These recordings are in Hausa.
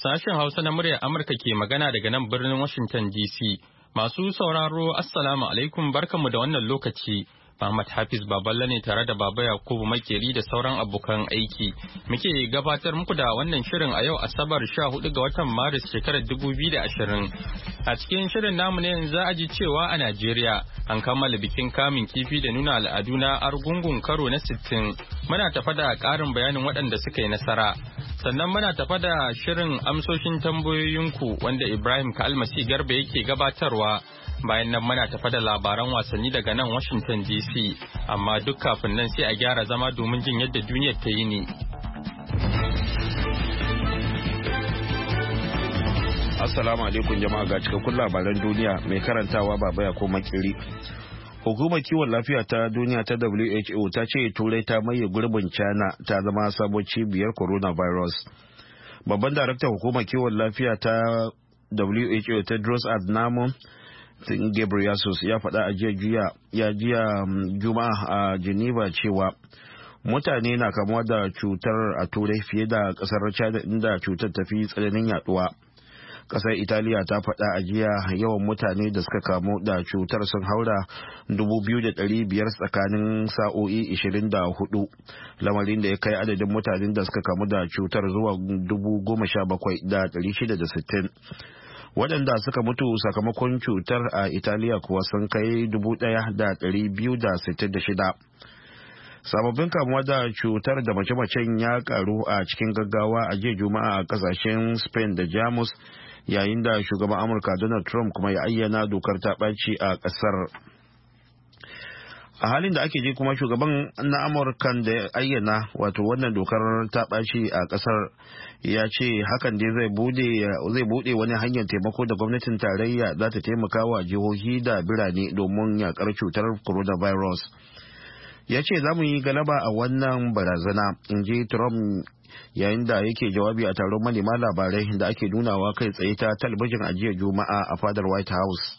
Sashen Hausa na muryar Amurka ke magana daga nan birnin Washington DC. Masu sauraro, Assalamu alaikum barkanmu da wannan lokaci. Muhammad Hafiz Baballa ne tare da Baba Yakubu Makeri da sauran abokan aiki. Muke gabatar muku da wannan shirin a yau Asabar 14 ga watan Maris shekarar 2020. A cikin shirin namu ne yanzu a ji cewa a Najeriya an kammala bikin kamun kifi da nuna al'adu na Argungun karo na 60. Muna tafa da ƙarin bayanin waɗanda suka yi nasara. Sannan muna tafa da shirin amsoshin tambayoyinku wanda Ibrahim Kalmasi Garba yake gabatarwa. Bayan nan muna tafa da labaran wasanni daga nan Washington DC, amma duk kafin nan sai a gyara zama domin jin yadda duniyar ta yi ne. Assalamu alaikum jama'a, ga cikakkun labaran duniya mai karantawa Baba Yakubu Makeri. Hukumar kiwon lafiya ta duniya ta WHO ta ce Turai ta maye gurbin China ta zama sabon cibiyar coronavirus. Babban daraktan hukumar kiwon lafiya ta WHO Tedros Adhanom Ghebreyesus ya faɗa a jiya Juma'a a Geneva cewa mutane na kamuwa da cutar a Turai fiye da ƙasar China inda cutar ta fi tsananin yaduwa. Ƙasar Italiya ta faɗa a jiya yawan mutane da suka kamu da cutar sun haura 2,500 tsakanin sa'o'i 24, lamarin da ya kai adadin mutanen da suka kamu da cutar zuwa 17,660. Waɗanda suka mutu sakamakon cutar a Italiya kuwa sun kai 1,266. Sababbin kamuwa da cutar da mace-macen ya karu a cikin gaggawa a jiya Juma'a a kasashen Spain da Jamus, yayin da shugaban Amurka Donald Trump kuma ya ayyana dokar ta ɓaci a ƙasar. A halin da ake ji kuma shugaban na Amurkan da ya ayyana wato wannan dokar ta ɓaci a ƙasar ya ce hakan dai zai bude wani hanyar taimako da gwamnatin tarayya za ta taimaka wa jihohi da birane domin yakar cutar coronavirus. Ya ce za mu yi galaba a wannan barazana, in ji Trump yayin da yake jawabi a taron manema labarai da ake nunawa kai tsaye ta talabijin a jiya Juma'a a fadar White House.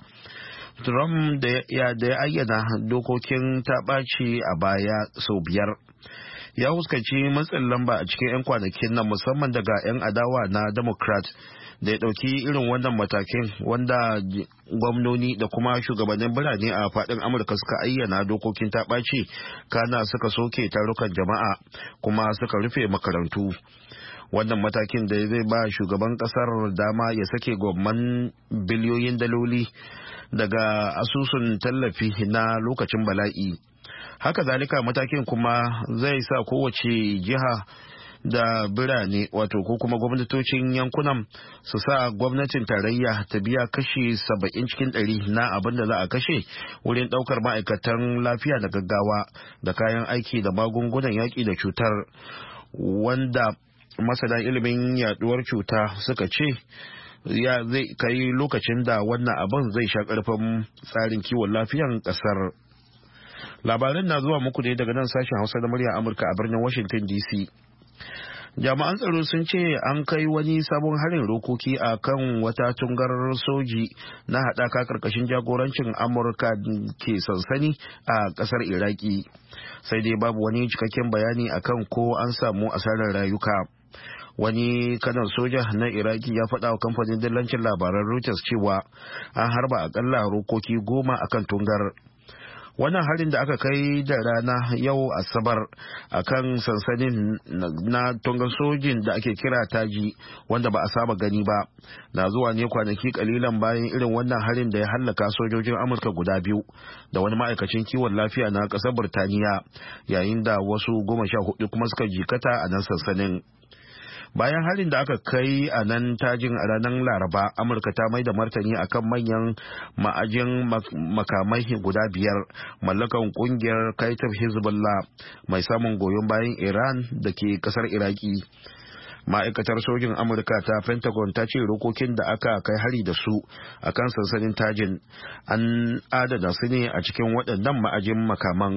Trump da ya ayyana dokokin ta ɓaci a baya sau 5. Ya huskanci matsin lamba a cikin 'yan kwanakin nan musamman daga 'yan adawa na Democrat da ya ɗauki irin wannan matakin wanda gwamnoni da kuma shugabannin birane a faɗin Amurka suka ayyana dokokin ta ɓaci kana suka soke tarukan jama'a kuma suka rufe makarantu. Wannan matakin da zai ba shugaban ƙasar dama ya sake gwamman biliyoyin daloli daga asusun tallafi na lokacin bala'i. Haka zalika matakin kuma zai sa kowace jiha da birane wato ko kuma gwamnatocin yankunan su sa gwamnatin tarayya ta biya kashi 70 cikin 100 na abin da za a kashe wurin daukar ma'aikatan lafiya da gaggawa da kayan aiki da magungunan yaƙi da cutar, wanda masana ilimin yaduwar cuta suka ce ya zai kai lokacin da wannan abin zai sha karfin tsarin kiwon lafiyan kasar. Labaran na zuwa muku ne daga nan sashen Hausa da murya Amurka a birnin Washington DC. Jami'an tsaro sun ce an kai wani sabon harin rokoki a kan wata tungar soji na haɗaka karkashin jagorancin Amurka ke sansani a ƙasar Iraki. Sai dai babu wani cikakken bayani akan ko an samu asarar rayuka. Wani kanan soja na Iraki ya faɗa wa kamfanin dillancin labaran Reuters cewa an harba akalla rokoki 10 akan tungar. Wannan harin da aka kai da rana yau Asabar a kan sansanin na tungan sojin da ake kira Taji, wanda ba a saba gani ba, na zuwa ne kwanaki kalilan bayan irin wannan harin da ya hallaka sojojin Amurka guda 2 da wani ma'aikacin kiwon lafiya na ƙasar Burtaniya, yayin da wasu 14 kuma suka jikata a nan sansanin. Bayan harin da aka kai a nan Tajin a ranar Laraba, Amurka ta mai da martani akan manyan ma'ajin makamai guda 5 mallakan kungiyar Kaitab Hezbollah mai samun goyon bayan Iran da ke kasar Iraki. Ma'aikatar sojin Amurka ta Pentagon ta ce rokokin da aka kai hari da su akan sansanin Tajin an adana su ne a cikin waɗannan ma'ajin makaman.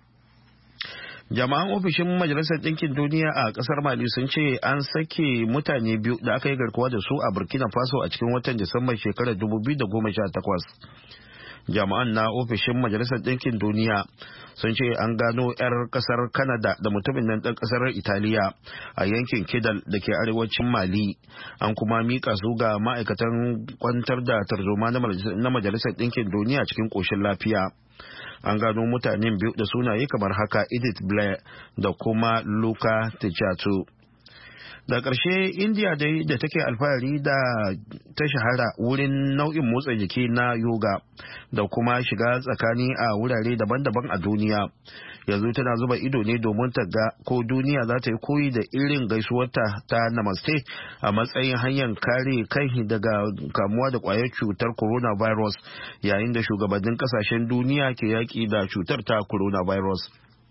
Jama'an ofishin Majalisar Ɗinkin Duniya a ƙasar Mali sun ce an sake mutane 2 da aka yi garkuwa da su a Burkina Faso a cikin watan Disambar shekarar 2018. Jama'an na ofishin Majalisar Ɗinkin Duniya sun ce an gano 'yar kasar Canada da mutumin nan ɗan kasar Italiya a yankin Kidal da ke arewacin Mali. An kuma mika su ga ma'aikatan kwantar da tarzoma na Majalisar Ɗinkin Duniya cikin ƙoshin lafiya. An gano mutanen biyu da sunaye kamar haka: Edith Blair da kuma Luka Tichato. Da ƙarshe, India dai da take alfahari da ta shahara wurin nau'in motsa jiki na yoga da kuma shiga tsakani a wurare daban-daban a duniya, yanzu tana zuba ido ne domin ta ga ko duniya za ta yi koyi da irin gaisuwarta ta namaste a matsayin hanyar kare kai daga kamuwa da ƙwayar cutar coronavirus, yayin da shugabannin ƙasashen duniya ke yaƙi da cutar ta coronavirus.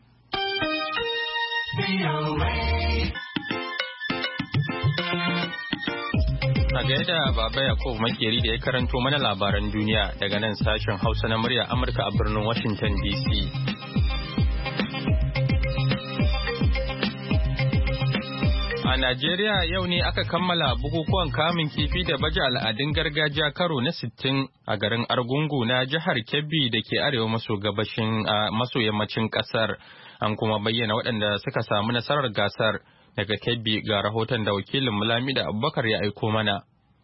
A gaida Baba Yakubu Makeri da ya karanto mana labaran duniya daga nan sashen Hausa na murya Amurka a birnin Washington DC. A Najeriya yau ne aka kammala bukukuwan kamun kifi da baje al'adun gargajiya karo na 60 a garin Argungu na jihar Kebbi da ke arewa maso yammacin kasar. An kuma bayyana waɗanda suka samu nasarar gasar. Daga Kebbi ga rahoton da wakilin Mulamida Abubakar ya aiko mana.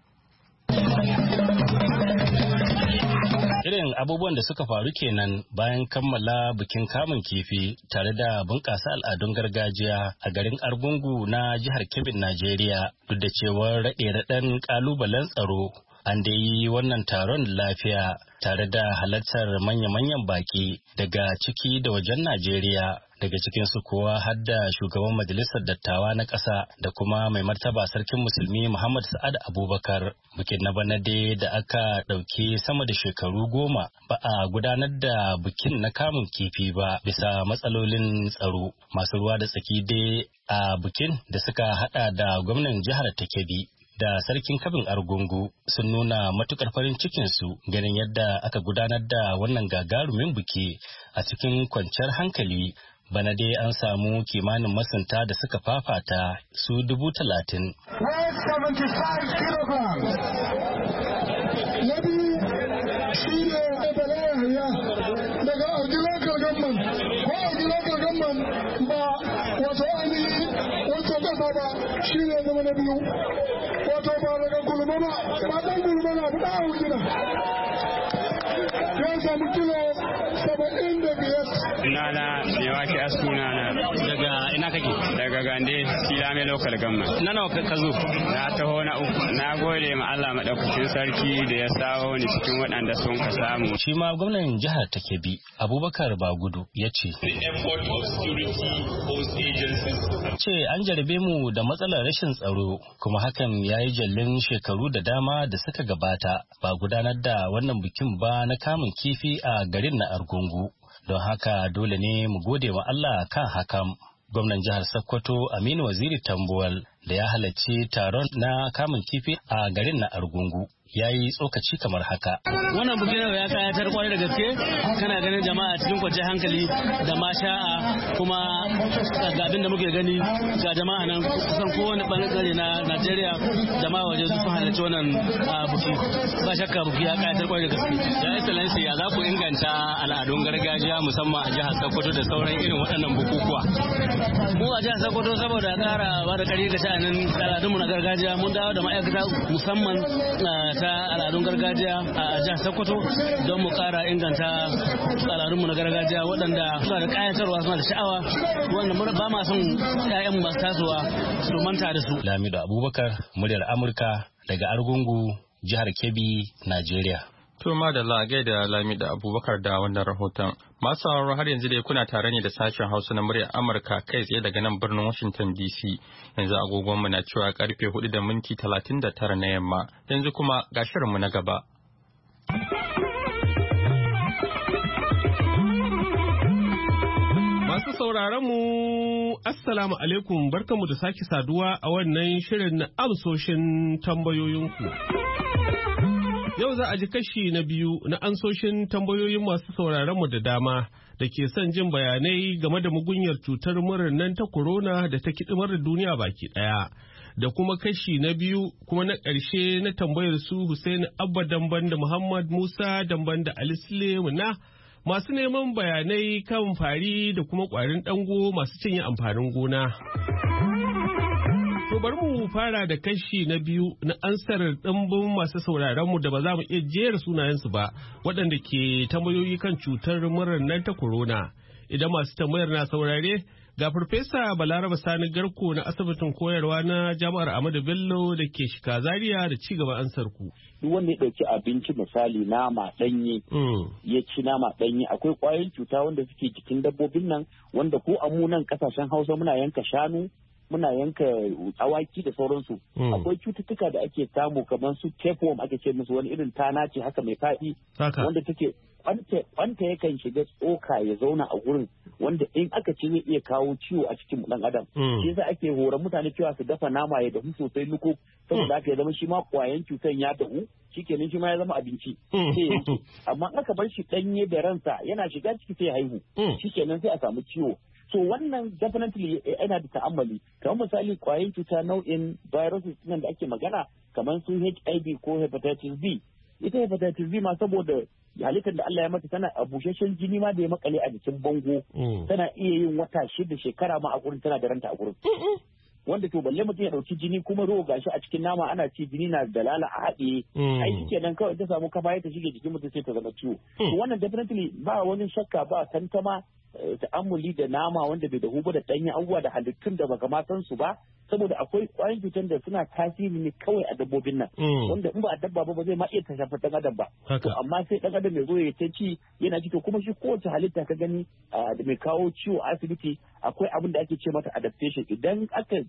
Irin abubuwan da suka faru kenan bayan kammala bikin kamun kifi tare da bunƙasa al'adun gargajiya a garin Argungu na jihar Kebbi, Najeriya, duk da cewar raɗe-raɗen ƙalubalen tsaro. An da yi wannan taron lafiya tare da halartar manya-manyan baƙi daga ciki da wajen Najeriya. Daga cikinsu kuwa har da shugaban majalisar dattawa na ƙasa da kuma mai martaba sarkin musulmi Muhammad Sa'ad Abubakar. Bikin na bana dai da aka ɗauki sama da shekaru 10 ba a gudanar da bikin na kamun kifi ba bisa matsalolin tsaro. Masu ruwa da tsaki dai a bikin da suka hada da gwamnan jihar ta Kebbi da sarkin kabin Argungu sun nuna matukar farin cikinsu ganin yadda aka gudanar da wannan gagarumin biki a cikin kwanciyar hankali. Bana dai an samu kimanin masunta da suka fafata su 30,000. Daga Augilan Gargamman ko Augilan Gargamman ba wato ainihi wancan kasa ba shi ne zama na biyu. Wato ba daga gulma ba ɗan gulma na fi ɗan Augila. Ya samu kilo 75. Sunana ne wake a sunana. Daga ina kake? Daga Gande, Silame Local Government. Na nawa ka zo? Na taho na uku. Na gode ma Allah madaukakin sarki da ya sawo ni cikin waɗanda sun ka samu. Shi ma gwamnan jihar ta Kebbi, Abubakar Bagudu, ya ce. Ce an jarabe mu da matsalar rashin tsaro, kuma hakan ya yi jallin shekaru da dama da suka gabata ba gudanar da wannan bikin ba na kamun kifi a garin na Argungu. Don haka dole ne mu gode wa Allah kan hakan. Gwamnan jihar Sokoto Aminu Waziri Tambuwal da ya halarci taron na kamun kifi a garin na Argungu ya yi tsokaci kamar haka. Wannan bukin ya kayatar kwarai da gaske, kana ganin jama'a cikin kwanciyar hankali da masha'a, kuma ga abin da muke gani ga jama'a nan kusan kowane bangare na Najeriya jama'a waje sun halarci wannan buki. Ba shakka buki ya kayatar kwarai da gaske. Ya Excellency, ya za ku inganta al'adun gargajiya musamman a jihar Sokoto da sauran irin waɗannan bukukuwa? Mu a jihar Sokoto saboda ƙara ba da kari ga sha'anin al'adunmu na gargajiya mun dawo da ma'aikata musamman ta al'adun gargajiya a jihar Sokoto don mu ƙara inganta al'adunmu na gargajiya waɗanda suna da ƙayatarwa, suna da sha'awa, wanda ba ma son ƴaƴan masu tasowa su manta da su. Lamido Abubakar, muryar Amurka daga Argungu, jihar Kebbi, Najeriya. To madalla gaida Lamida Abubakar da wannan rahoton. Masu sauraro har yanzu dai kuna tare ne da sashen Hausa na muryar Amurka kai tsaye daga nan birnin Washington DC. Yanzu agogonmu na cewa karfe 4:39 na yamma. Yanzu kuma ga shirinmu na gaba. Masu sauraron mu Assalamu alaikum, barkanmu da sake saduwa a wannan shirin na amsoshin tambayoyinku. Yau za a ji kashi na biyu na ansoshin tambayoyin masu sauraronmu da dama da ke son jin bayanai game da mugunyar cutar murar nan ta corona da ta kiɗimar da duniya baki ɗaya. Da kuma kashi na biyu kuma na ƙarshe na tambayar su Hussein Abba Damban da Muhammad Musa Damban da Ali Suleiman masu neman bayanai kan fari da kuma ƙwarin ɗango masu cinye amfanin gona. To bari mu fara da kashi na biyu na ansar ɗimbin masu sauraronmu da ba za mu iya jera sunayensu ba waɗanda ke tambayoyi kan cutar murar nan ta corona. Idan masu tambayar na saurare ga Farfesa Balaraba Sani Garko na asibitin koyarwa na Jami'ar Ahmadu Bello da ke Shika Zaria da ci gaban ansar ku. Duk wanda ya ɗauki abinci misali nama ɗanye ya ci nama ɗanye akwai ƙwayoyin cuta wanda suke jikin dabbobin nan wanda ko a mu nan ƙasashen Hausa muna yanka shanu muna yanka awaki da sauransu. Akwai cututtuka da ake samu kamar su tapeworm ake ce musu wani irin tana ce haka mai faɗi wanda take kwanta yakan shiga tsoka ya zauna a gurin wanda in aka ci zai iya kawo ciwo a cikin dan adam. Shi yasa ake horon mutane cewa su dafa nama ya dahu sosai luko saboda haka ya zama shi ma kwayan cutan ya dahu shikenan shi ma ya zama abinci. Amma aka bar shi ɗanye da ransa yana shiga ciki sai ya haihu shikenan sai a samu ciwo. So wannan definitely yana da ta'ammali kamar misali kwayoyin cuta nau'in viruses nan da ake magana kamar su HIV ko hepatitis B. Ita hepatitis B ma saboda halittar da Allah ya mata tana a busheshen jini ma da ya makale a jikin bango tana iya yin wata 6 shekara ma a gurin tana da ranta a gurin. Wanda to balle mutum ya dauki jini kuma ruwa gashi a cikin nama ana ce jini na dalala a haɗe ai shikenan kawai ta samu kafa ta shige jikin mutum sai ta zama ciwo. To wannan definitely ba wani shakka ba tantama ta'ammuli da nama wanda bai dahu ba da ɗanyen abubuwa da halittun da baka ma san su ba saboda akwai ƙwayoyin cutar da suna tasiri ne kawai a dabbobin nan wanda in ba a dabba ba zai ma iya ta shafa ɗan adam ba to amma sai ɗan adam ya zo ya ta ci yana ci to kuma shi kowace halitta ka gani da mai kawo ciwo a asibiti akwai abin da ake ce mata adaptation idan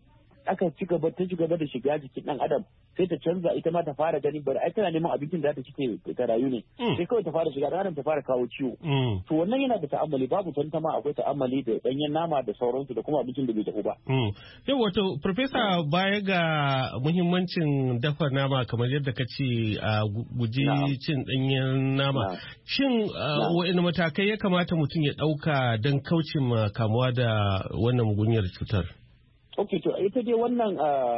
aka ci gaba da shiga jikin ɗan adam sai ta canza ita ma ta fara gani bari ai tana neman abincin da za ta ci ta rayu ne sai kawai ta fara shiga ɗan adam ta fara kawo ciwo to wannan yana da ta'ammali babu tantama akwai ta'ammali da ɗanyen nama da sauransu da kuma abincin da bai dafu ba. Yau wato Farfesa baya ga muhimmancin dafa nama kamar yadda ka ce a guji cin ɗanyen nama shin wa'in matakai ya kamata mutum ya ɗauka don kauce kamuwa da wannan mugunyar cutar? Ok, to ita dai wannan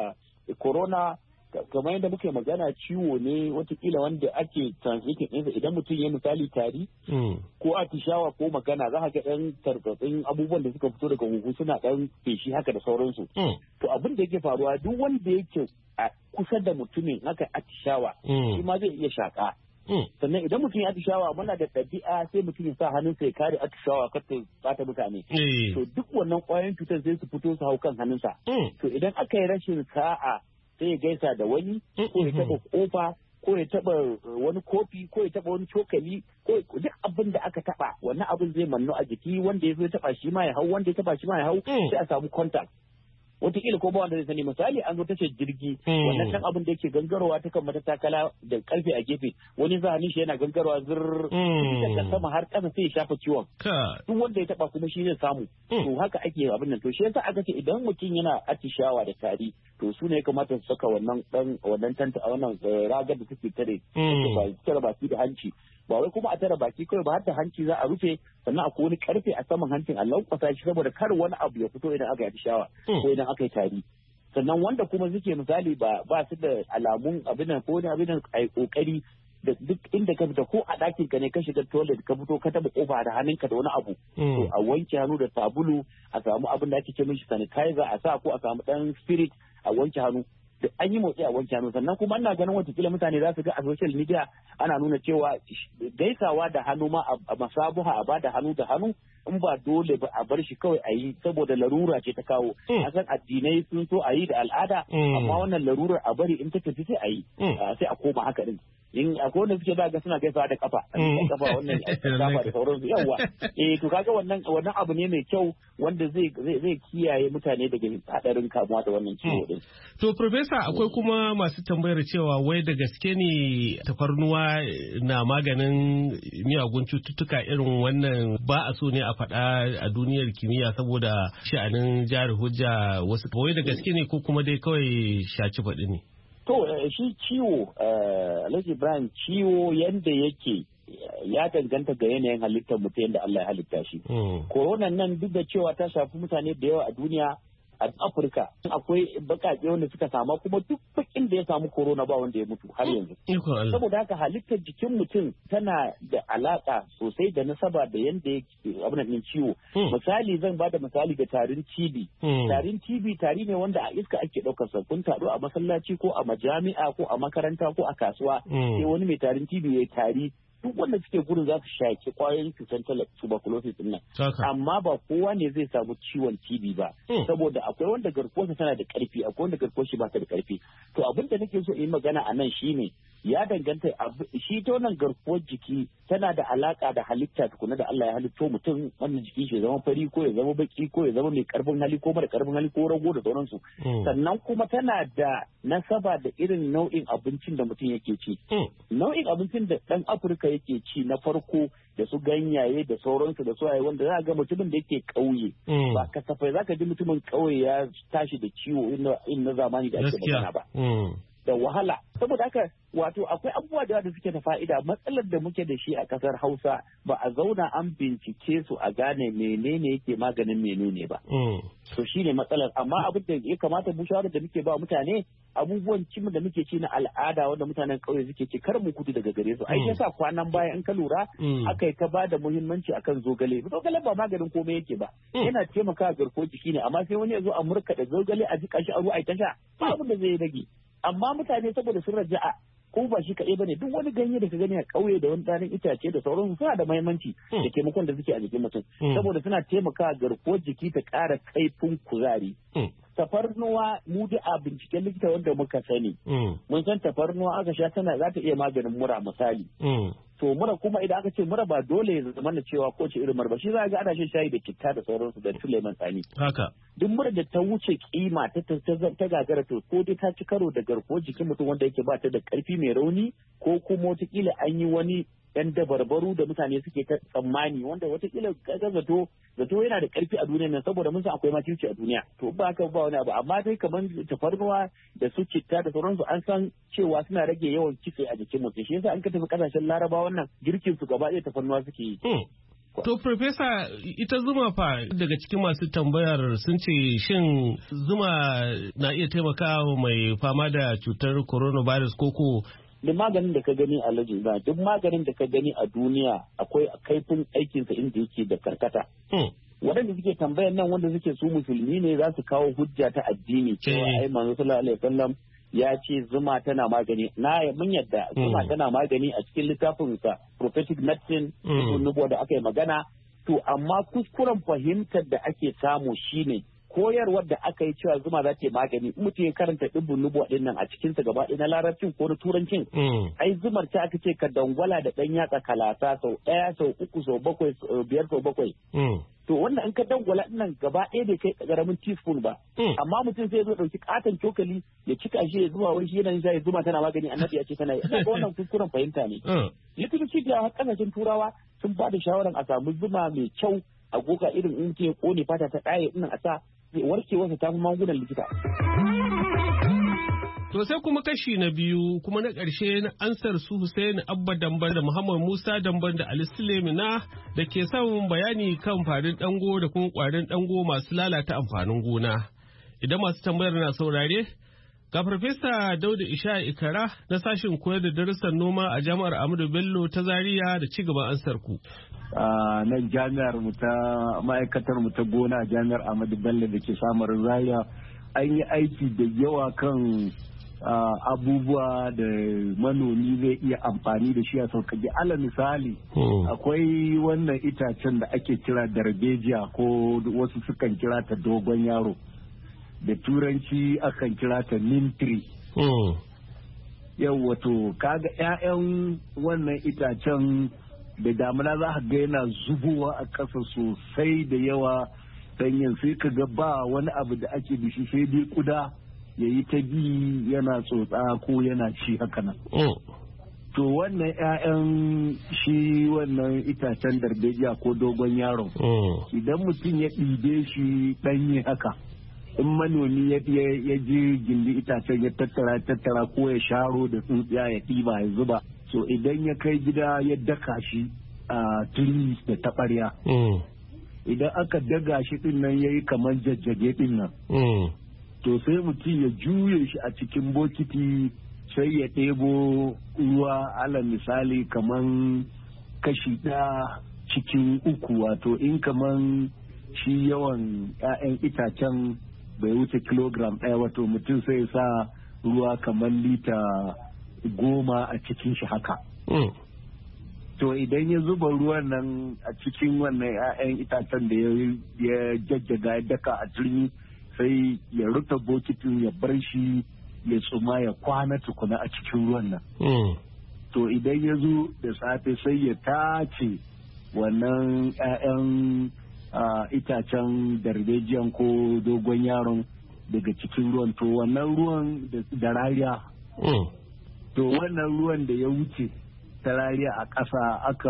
corona kamar yadda muke magana ciwo ne watakila wanda ake transmitting ɗinsa idan mutum ya misali tari ko atishawa ko magana za ka ga ɗan tarkatsin abubuwan da suka fito daga huhu suna ɗan feshi haka da sauransu. To abin da yake faruwa duk wanda yake a kusa da mutumin haka atishawa shi ma zai iya shaƙa. Sannan idan mutum ya atishawa muna da ɗabi'a sai mutum ya sa hannunsa ya kare atishawa kar ta bata mutane. To duk wannan ƙwayoyin cutar sai su fito su hau kan hannunsa. To idan aka yi rashin sa'a sai ya gaisa da wani ko ya taɓa kofa ko ya taɓa wani kofi ko ya taɓa wani cokali ko duk abin da aka taɓa wannan abin zai manno a jiki wanda ya zo ya taɓa shi ma ya hau wanda ya taɓa shi ma ya hau sai a samu contact. Wataƙila ko ba wanda zai sani misali an zo tashar jirgi wannan kan abin da yake gangarowa ta kan matattakala da karfe a gefe wani zahanin shi yana gangarowa zirr daga sama har ƙasa sai ya shafa ciwon duk wanda ya taba kuma shi zai samu to haka ake abin nan to shi yasa aka ce idan mutum yana atishawa da tari to su ne ya kamata su saka wannan tanta a wannan ragar da take tare baki da hanci ba wai kuma a tare baki kawai ba har da hanci za a rufe sannan akwai wani karfe a saman hancin a lankwasa shi saboda kar wani abu ya fito idan aka yi atishawa ko idan aka yi tari sannan wanda kuma suke misali ba su da alamun abin nan ko wani abin nan a yi kokari da duk inda ka fita ko a ɗakin ka ne ka shiga toilet ka fito ka taɓa kofa da hannunka da wani abu to a wanke hannu da sabulu a samu abin da ake ce mishi sanitizer a sa ko a samu ɗan spirit a wanke hannu da an yi motsi a wanke hannu sannan kuma ana ganin watakila mutane za su ga a social media ana nuna cewa gaisawa da hannu ma a masabuha a bada hannu da hannu in ba dole ba a bar shi kawai a yi saboda larura ce ta kawo a san addinai sun so a yi da al'ada amma wannan larurar a bari in ta tafi sai a yi sai a koma haka din in akwai wanda suke ga suna gaisawa da kafa wannan kafa da sauransu yawa to kaga wannan abu ne mai kyau wanda zai kiyaye mutane daga hadarin kamuwa da wannan ciwo din to professor akwai kuma masu tambayar cewa wai da gaske ne tafarnuwa na maganin miyagun cututtuka irin wannan ba a so ne a faɗa a duniyar kimiyya saboda sha'anin jari hujja wasu wai da gaske ne ko kuma dai kawai shaci faɗi ne. To shi ciwo Alhaji Ibrahim ciwo yanda yake ya danganta ga yanayin halittar mutum yadda Allah ya halitta shi. Corona nan duk da cewa ta shafi mutane da yawa a duniya a Afirka akwai bakake wanda suka sama kuma duk bakin da ya samu corona ba wanda ya mutu har yanzu. Saboda haka halittar jikin mutum tana da alaka sosai da nasaba da yanda yake abin ciwo. Misali zan bada misali da tarin TB. Tarin TB tari ne wanda a iska ake ɗaukar sa, kun taru a masallaci ko a majami'a ko a makaranta ko a kasuwa sai wani mai tarin TB ya tari, duk wanda suke gurin za su shaki kwayoyin cutar tuberculosis din nan. Amma ba kowa ne zai samu ciwon TB ba, saboda akwai wanda garkuwarsa tana da karfi, akwai wanda garkuwar shi ba ta da karfi. To abin da nake so in magana a nan shine ya danganta shi ta wannan garkuwar jiki tana da alaka da halitta tukuna da Allah ya halitto mutum, wannan jiki shi zama fari ko ya zama baki ko ya zama mai karfin hali ko mara karfin hali ko rago da sauransu. Sannan kuma tana da nasaba da irin nau'in abincin da mutum yake ci. Nau'in abincin da dan Afirka yake ci na farko da su ganyaye da sauransu da suwaye wanda za ga mutumin da yake ƙauye ba kasafai za ka ji mutumin ƙauye ya tashi da ciwo in na zamani da ake magana ba. Da wahala saboda haka wato akwai abubuwa da suke da fa'ida. Matsalar da muke da shi a kasar Hausa ba a zauna an bincike su a gane menene yake maganin menene ba. To shi ne matsalar, amma abin da ya kamata mu shawarar da muke ba mutane abubuwan cin da muke ci na al'ada wanda mutanen ƙauye suke ci kar mu gudu daga gare su. Ai yasa kwanan baya in ka lura aka yi ta ba da muhimmanci akan zogale. Zogale ba maganin komai yake ba, yana taimakawa garkuwar jiki ne, amma sai wani ya zo a murkaɗa zogale a jika shi a ruwa a ta sha ba abin da zai rage. Amma mutane saboda sun raja'a ko ba shi kaɗai bane, duk wani ganye da ka gani a ƙauye da wani ɗanin itace da sauransu suna da mahimmanci da taimakon da suke a jikin mutum, saboda suna taimakawa garkuwar jiki ta ƙara kaifin kuzari. Tafarnuwa mu da a binciken likita wanda muka sani mun san tafarnuwa aka sha tana za ta iya maganin mura misali. To mura kuma idan aka ce mura ba dole ya zama da cewa ko ce irin mura ba, shi za ga ana shan shayi da citta da sauransu da lemon tsami. Haka. Duk mura da ta wuce kima ta gagara to ko dai ta ci karo da garkuwar jikin mutum wanda yake ba ta da karfi mai rauni, ko kuma wataƙila an yi wani yan dabarbaru da mutane suke ta tsammani wanda watakila kaga zato yana da karfi a duniya nan saboda mun san akwai makirci a duniya. To ba haka ba wani abu, amma dai kamar tafarnuwa da su citta da sauransu an san cewa suna rage yawan kitse a jikin mutum, shi yasa an ka tafi kasashen Larabawa wannan girkin su gaba ɗaya tafarnuwa suke yi. To, Profesa, ita zuma fa daga cikin masu tambayar sun ce shin zuma na iya taimakawa mai fama da cutar coronavirus koko? Duk maganin da ka gani a lajin ba, duk maganin da ka gani a duniya akwai kaifin aikinsa inda yake da karkata. Waɗanda suke tambayar nan wanda suke su musulmi ne za su kawo hujja ta addini cewa ai manzo sallallahu alaihi wasallam ya ce zuma tana magani. Mun yadda zuma tana magani a cikin littafin sa Prophetic Medicine nubuwa da aka yi magana. To amma kuskuren fahimtar da ake samu shine koyarwar da aka yi cewa zuma za ta yi magani, mutum ya karanta ɗibbin nubuwa ɗin nan a cikinsa gaba ɗaya na larabcin ko na turancin. Ai zumar ta aka ce ka dangwala da ɗan yatsa kalasa sau ɗaya sau uku sau bakwai sau biyar sau bakwai. To wannan in ka dangwala nan gaba ɗaya bai kai ƙaramin teaspoon ba. Amma mutum sai ya zo ɗauki ƙaton cokali ya cika shi ya zuba wani shi yana yin zuma tana magani, annabi ya ce tana yi. Wannan kuskuren fahimta ne. Likitoci da ƙasashen turawa sun ba da shawaran a samu zuma mai kyau a goga irin in ke kone fata ta ɗaya ɗin a sa warkewarsa ta fi magungunan likita. To sai kuma kashi na biyu kuma na ƙarshe na ansar su Hussein Abba Damban da Muhammad Musa Damban da Ali Sulemina da ke son bayani kan farin dango da kuma ƙwarin dango masu lalata amfanin gona. Idan masu tambayar na saurare, ga Farfesa Dauda Isha Ikara na sashen koyar da darussan noma a Jami'ar Ahmadu Bello ta Zaria da ci gaban ansar ku. Nan jami'ar mu ta ma'aikatar mu ta gona Jami'ar Ahmadu Bello da ke Samarin Zaria an yi aiki da yawa kan abubuwa da manomi zai iya amfani da shi a sauƙaƙe. Ala misali akwai wannan itacen da ake kira darbejiya ko wasu sukan kira ta dogon yaro, da turanci akan kira ta neem tree. Yau wato kaga 'ya'yan wannan itacen da damuna za ka ga yana zubowa a ƙasa sosai da yawa, danyen sai ka ga ba wani abu da ake da shi sai dai kuda ya yi ta bi yana tsotsa ko yana ci haka nan. To wannan 'ya'yan shi wannan itacen darbejiya ko dogon yaron idan mutum ya ɗibe shi ɗanye haka, in manomi ya je gindi itacen ya tattara ko ya sharo da tsuntsiya ya ɗiba ya zuba, so idan ya kai gida ya daka shi a turmi da taɓarya idan aka daga shi din nan yayi kamar jajjage din nan to sai mutum ya juye shi a cikin bokiti sai ya ɗebo ruwa ala misali kamar kashi ɗaya cikin 3 wato in kamar shi yawan 'ya'yan itacen bai wuce kilogram 1 wato mutum sai ya sa ruwa kamar lita 10 a cikin shi haka. To idan ya zuba ruwan nan a cikin wannan 'ya'yan itacen da ya jajjaga ya daka a turmi sai ya rufe bokitin ya bar shi ya tsuma ya kwana tukuna a cikin ruwan nan. To idan ya zo da safe sai ya tace wannan 'ya'yan itacen darbejiyan ko dogon yaron daga cikin ruwan, to wannan ruwan da rariya to wannan ruwan da ya wuce ta rariya a ƙasa aka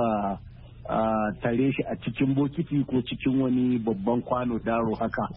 tare shi a cikin bokiti ko cikin wani babban kwano daro haka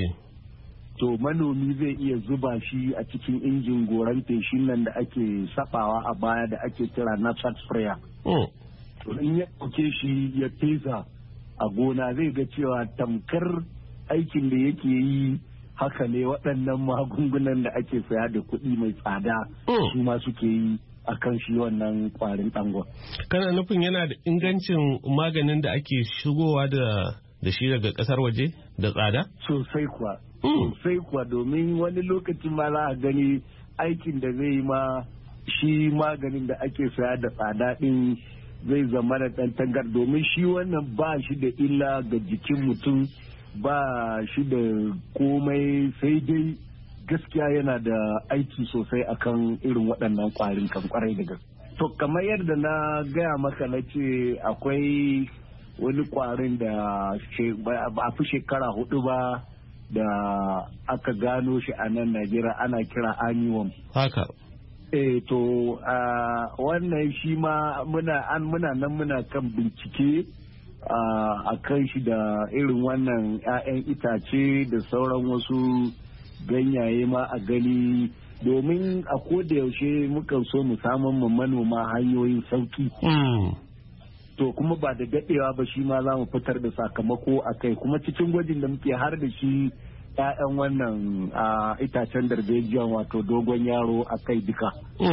to manomi zai iya zuba shi a cikin injin goran feshin nan da ake sabawa a baya da ake kira knapsack sprayer. To in ya ɗauke shi ya fesa a gona zai ga cewa tamkar aikin da yake yi haka ne waɗannan magungunan da ake saya da kuɗi mai tsada su ma suke yi a kan shi wannan ƙwarin ɗangon. Kana nufin yana da ingancin maganin da ake shigowa da shi daga ƙasar waje da tsada? Sosai kuwa. Sosai kuwa domin wani lokacin ma za a gani aikin da zai yi ma shi maganin da ake saya da tsada ɗin zai zama da ɗan tangar domin shi wannan ba shi da illa ga jikin mutum ba shi da komai sai dai gaskiya yana da aiki sosai akan irin waɗannan ƙwarin kan kwarai da gaske. To kamar yadda na gaya maka na ce akwai wani ƙwarin da ba fi shekara 4 ba da aka gano shi a nan Najeriya ana kira armyworm. Haka. To wannan shi ma muna nan muna kan bincike a kan shi da irin wannan 'ya'yan itace da sauran wasu ganyaye ma a gani domin a koda yaushe mukan so mu samun mu manoma hanyoyin sauki. To kuma ba da daɗewa ba shi ma za mu fitar da sakamako a kai kuma cikin gwajin da muke har da shi 'ya'yan wannan itacen darbejiyan wato dogon yaro a kai duka.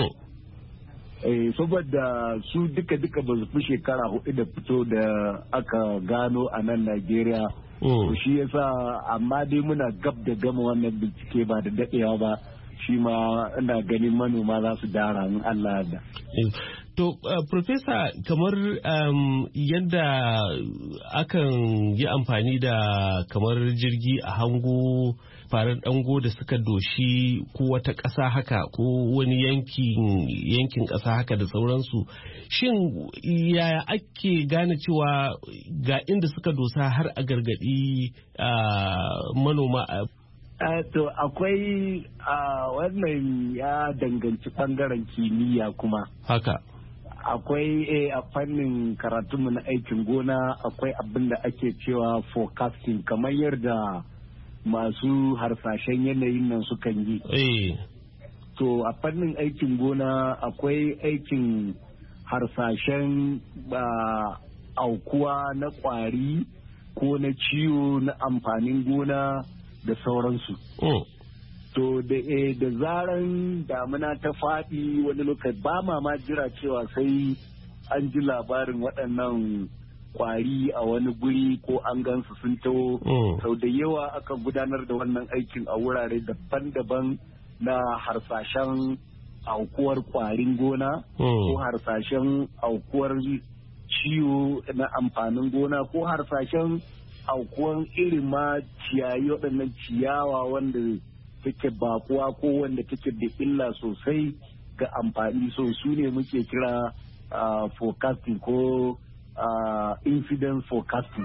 Saboda su duka ba su fi shekara 4 da fito da aka gano a nan Najeriya. Shi yasa amma dai muna gab da gama wannan bincike ba da daɗewa ba shi ma ina ganin manoma za su dara in Allah da. To, Profesa, kamar yadda akan yi amfani da kamar jirgi a hango farar dango da suka doshi ko wata ƙasa haka ko wani yankin ƙasa haka da sauransu, shin yaya ake gane cewa ga inda suka dosa har a gargaɗi manoma? To akwai wannan ya danganci ɓangaren kimiyya kuma. Haka. Akwai a fannin karatunmu na aikin gona akwai abin da ake cewa forecasting kamar yadda masu harsashen yanayin nan sukan yi. To a fannin aikin gona akwai aikin harsashen aukuwa na ƙwari ko na ciwo na amfanin gona da sauransu. To da zaran damuna ta faɗi wani lokaci ba ma jira cewa sai an ji labarin waɗannan kwari a wani guri ko an gansu sun taho. Sau da yawa aka gudanar da wannan aikin a wurare daban-daban na harsashen aukuwar kwarin gona ko harsashen aukuwar ciwo na amfanin gona ko harsashen aukuwar irin ma ciyayi waɗannan ciyawa wanda take bakuwa ko wanda take da illa sosai ga amfani, so su ne muke kira forecasting ko incident forecasting.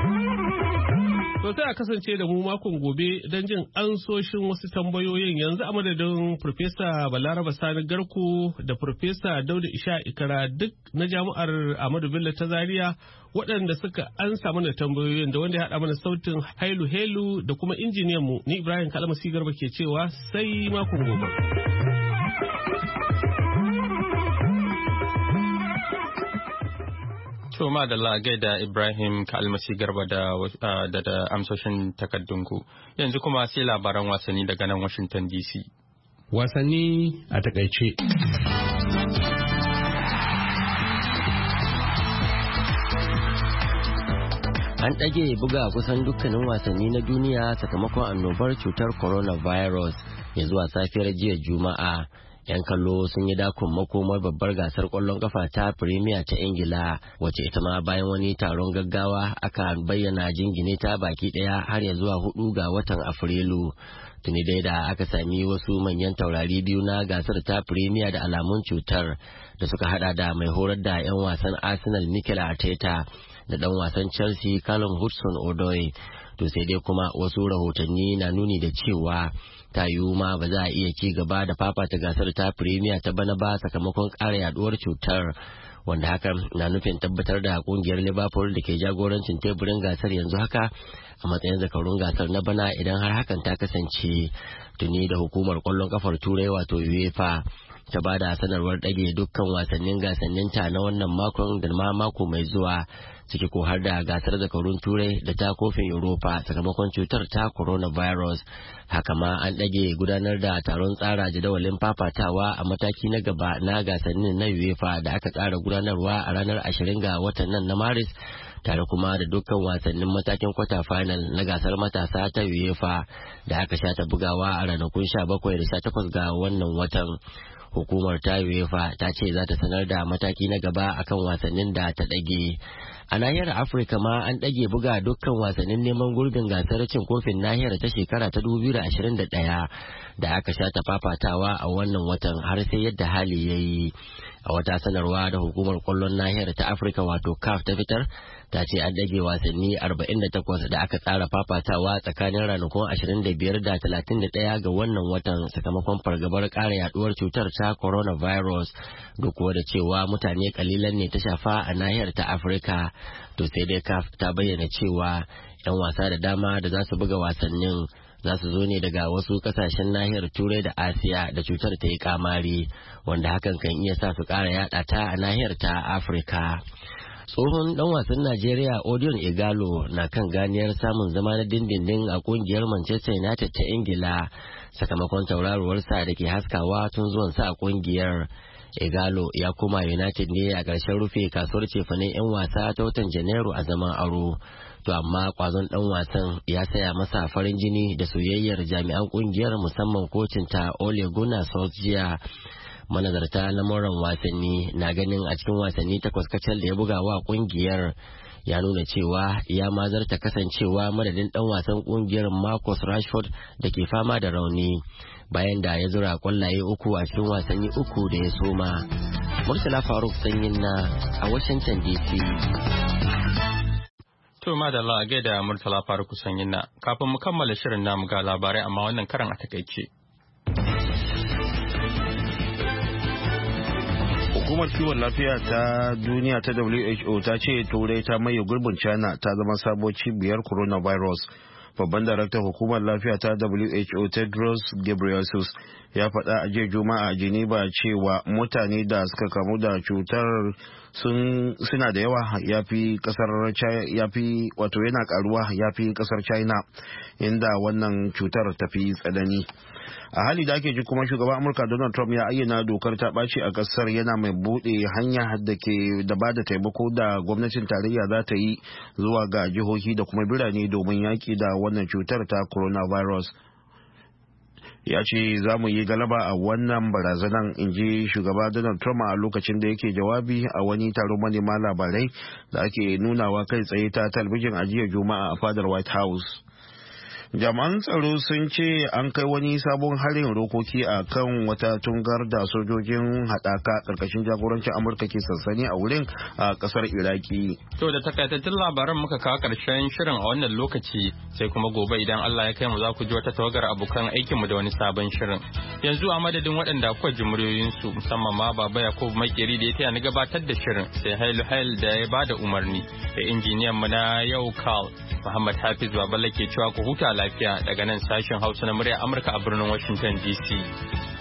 To sai a kasance da mu makon gobe don jin ansoshin wasu tambayoyin. Yanzu a madadin Farfesa Balaraba Sani Garko da Farfesa Dauda Isha Ikara duk na Jami'ar Ahmadu Bello ta Zaria waɗanda suka ansa mana tambayoyin da wanda ya haɗa mana sautin Hailu Helu da kuma injiniyan mu ni Ibrahim Kalmasi Garba ke cewa sai makon gobe. To madalla gaida Ibrahim Kalmasi Garba da amsoshin takaddunku. Yanzu kuma sai labaran wasanni daga nan Washington DC. Wasanni a takaice. An ɗage buga kusan dukkanin wasanni na duniya sakamakon annobar cutar coronavirus ya zuwa safiyar jiya Juma'a. 'Yan kallo sun yi dakon makomar babbar gasar ƙwallon kafa ta Premier ta Ingila, wacce ita ma bayan wani taron gaggawa aka bayyana jingine ta baki ɗaya har ya zuwa 4 ga watan Afrilu. Tuni dai da aka sami wasu manyan taurari biyu na gasar ta Premier da alamun cutar da suka hada da mai horar da 'yan wasan Arsenal Mikel Arteta da ɗan wasan Chelsea Callum Hudson-Odoi. To sai dai kuma wasu rahotanni na nuni da cewa ta yiwu ma ba za a iya ci gaba da fafata gasar ta Premier ta bana ba sakamakon ƙara yaduwar cutar, wanda hakan na nufin tabbatar da kungiyar Liverpool da ke jagorancin teburin gasar yanzu haka a matsayin zakarun gasar na bana idan har hakan ta kasance. Tuni da hukumar ƙwallon kafar Turai wato UEFA ta ba da sanarwar ɗage dukkan wasannin gasanninta na wannan makon da ma mako mai zuwa, ciki ko har da gasar zakarun turai da ta kofin Europa sakamakon cutar ta coronavirus. Haka ma an ɗage gudanar da taron tsara jadawalin fafatawa a mataki na gaba na gasannin na UEFA da aka tsara gudanarwa a ranar 20 ga watan nan na Maris, tare kuma da dukkan wasannin matakin kwata final na gasar matasa ta UEFA da aka shata bugawa a ranakun 17 da 18 ga wannan watan. Hukumar ta UEFA ta ce za ta sanar da mataki na gaba akan wasannin da ta ɗage. A nahiyar Afirka ma an ɗage buga dukkan wasannin neman gurbin gasar cin kofin nahiyar ta shekara ta 2021 da aka sha ta fafatawa a wannan watan har sai yadda hali ya yi. A wata sanarwa da hukumar kwallon nahiyar ta Afirka wato CAF ta fitar, ta ce an ɗage wasanni 48 da aka tsara fafatawa tsakanin ranakun 25 da 31 ga wannan watan sakamakon fargabar ƙara yaduwar cutar ta coronavirus, duk da cewa mutane kalilan ne ta shafa a nahiyar ta Afirka. To sai dai CAF ta bayyana cewa 'yan wasa da dama da za su buga wasannin za su zo ne daga wasu kasashen nahiyar Turai da Asiya da cutar ta yi kamari, wanda hakan kan iya sa su ƙara yada ta a nahiyar ta Afirka. Tsohon dan wasan Najeriya Odion Igalo na kan ganiyar samun zama na dindindin a kungiyar Manchester United ta Ingila sakamakon tauraruwarsa da ke haskawa tun zuwansa a kungiyar. Igalo ya koma United ne a ƙarshen rufe kasuwar cefanen 'yan wasa ta watan Janairu a zaman aro. To amma kwazon dan wasan ya saya masa farin jini da soyayyar jami'an kungiyar, musamman kocin ta Ole Gunnar Solskjaer. Manazarta lamuran wasanni na ganin a cikin wasanni 8 kacal da ya buga wa kungiyar ya nuna cewa ya mazarta kasancewa madadin dan wasan kungiyar Marcus Rashford da ke fama da rauni, bayan da ya zura kwallaye 3 a cikin wasanni 3 da ya soma. Murtala Faruk Sanyin na a Washington DC. To madalla a gaida Murtala Faruk Sanyin na, kafin mu kammala shirin namu ga labarai amma wannan karan a takaice. Hukumar kiwon lafiya ta duniya ta WHO ta ce turai ta maye gurbin China ta zama sabuwar cibiyar coronavirus. Babban daraktan hukumar lafiya ta WHO Tedros Ghebreyesus ya faɗa a jiya Juma'a a Geneva cewa mutane da suka kamu da cutar suna da yawa wato yana karuwa yafi kasar China, inda wannan cutar tafi tsanani. A hali da ake ji kuma shugaban Amurka Donald Trump ya ayyana dokar ta ɓaci a ƙasar, yana mai buɗe hanya da ba da taimako da gwamnatin tarayya za ta yi zuwa ga jihohi da kuma birane domin yaƙi da wannan cutar ta coronavirus. Ya ce za mu yi galaba a wannan barazanan, in ji shugaba Donald Trump a lokacin da yake jawabi a wani taron manema labarai da ake nunawa kai tsaye ta talabijin a jiya Juma'a a fadar White House. Jami'an tsaro sun ce an kai wani sabon harin rokoki a kan wata tungar da sojojin haɗaka ƙarƙashin jagorancin Amurka ke sansani a wurin a ƙasar Iraki. To da takaitattun labaran muka kawo ƙarshen shirin a wannan lokaci, sai kuma gobe idan Allah ya kai mu za ku ji wata tawagar abokan aikinmu da wani sabon shirin. Yanzu a madadin waɗanda kuka ji muryoyinsu, musamman ma Baba Yakubu Makeri da ya taya ni gabatar da shirin, sai Hailu da ya bada umarni, da injiniyan mu na yau Carl Muhammad Hafiz Baballa ke cewa ku huta lafiya daga nan sashen Hausa na murya Amurka a birnin Washington DC.